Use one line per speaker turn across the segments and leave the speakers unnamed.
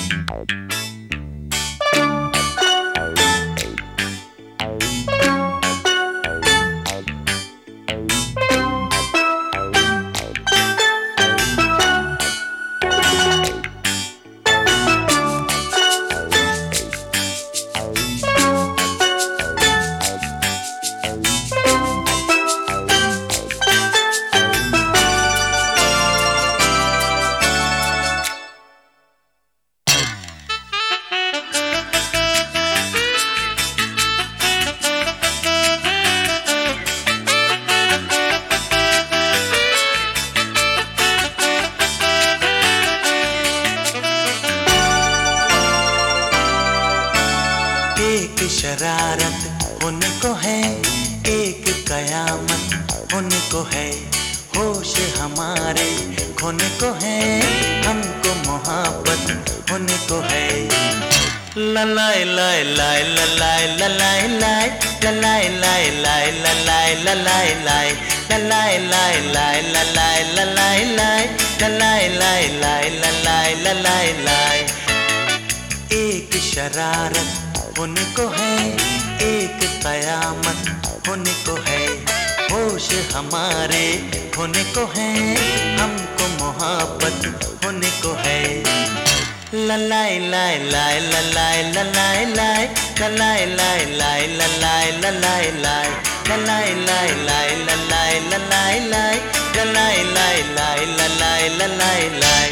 एक शरारत होने को है, एक कयामत होने को है, होश हमारे खोने को है, हमको मोहब्बत होने को है। ललाए लाए लाए ललाए ललाए लाए ललाए लाए लाए ललाए ललाए लाए ललाए लाए लाए ललाए ललाए लाए ललाए लाए लाए ललाए ललाए लाए। एक शरारत होने को है, एक कयामत होने को है, होश हमारे खोने को है, हमको मोहब्बत होने को है। ललाए लाए लाए ललाए ललाए लाए ललाए लाए लाए ललाए ललाए लाए ललाए लाए लाए ललाए ललाए लाए ललाए लाए लाए ललाए ललाए लाए।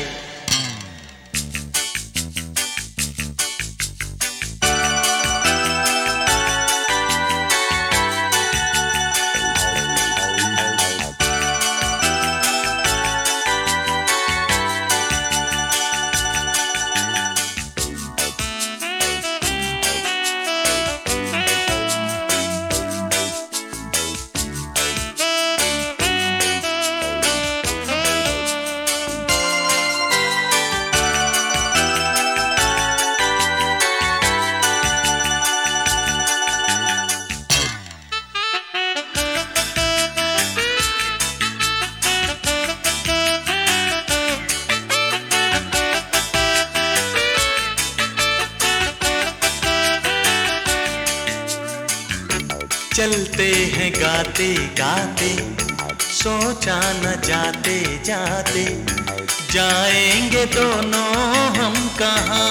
चलते हैं गाते गाते, सोचा न जाते जाते, जाएंगे दोनों हम कहाँ।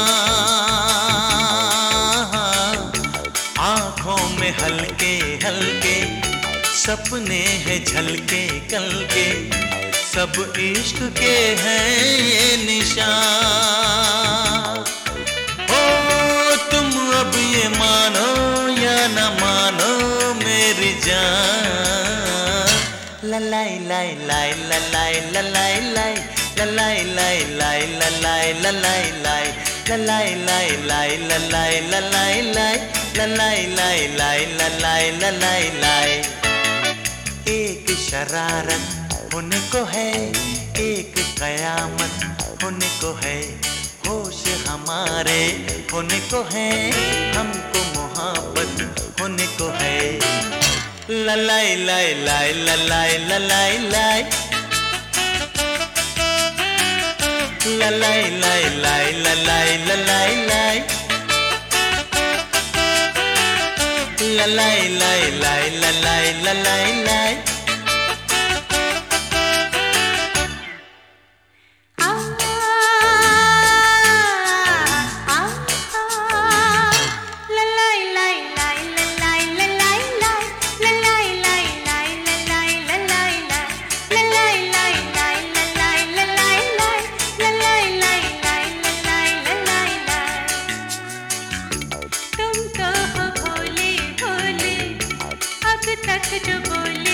आँखों में हल्के हल्के सपने हैं झलके कल के, सब इश्क के हैं ये निशान। ओ तुम अब ये मानो या न मानो मेरी जान। ललाई लाई लाई ललाई ललाई लाई ललाई लाई लाई ललाई ललाई लाई ललाई लाई लाई ललाई ललाई लाई ललाई लाई लाई ललाई ललाई लाई। एक शरारत होने को है, एक कयामत होने को है, होश हमारे होने को है, हमको मोहब्बत होने को है। ललाई लाई लाई ललाई ललाई लाई ललाई लाई लाई ललाई ललाई लाई ललाई लाई लाई ललाई ललाई लाई।
तक जो बोले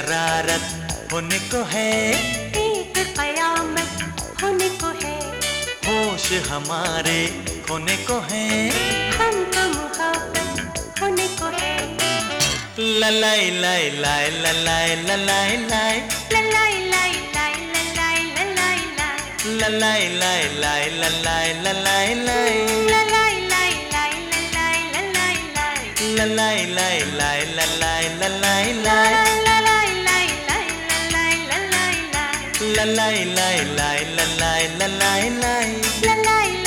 शरारत होने को है,
एक कयामत होने को है,
होश हमारे खोने को है,
हमको मुहब्बत होने को है।
ललाई लाई लाई ललाई ललाई लाई,
ललाई लाई लाई ललाई ललाई लाई,
ललाई लाई लाई ललाई ललाई लाई,
ललाई लाई लाई ललाई ललाई लाई,
ललाई लाई लाई ललाई ललाई लाई,
ललाई लाई लाई ललाई ललाई लाई,
ललाई लाई लाई ललाई ललाई लाई,
ललाई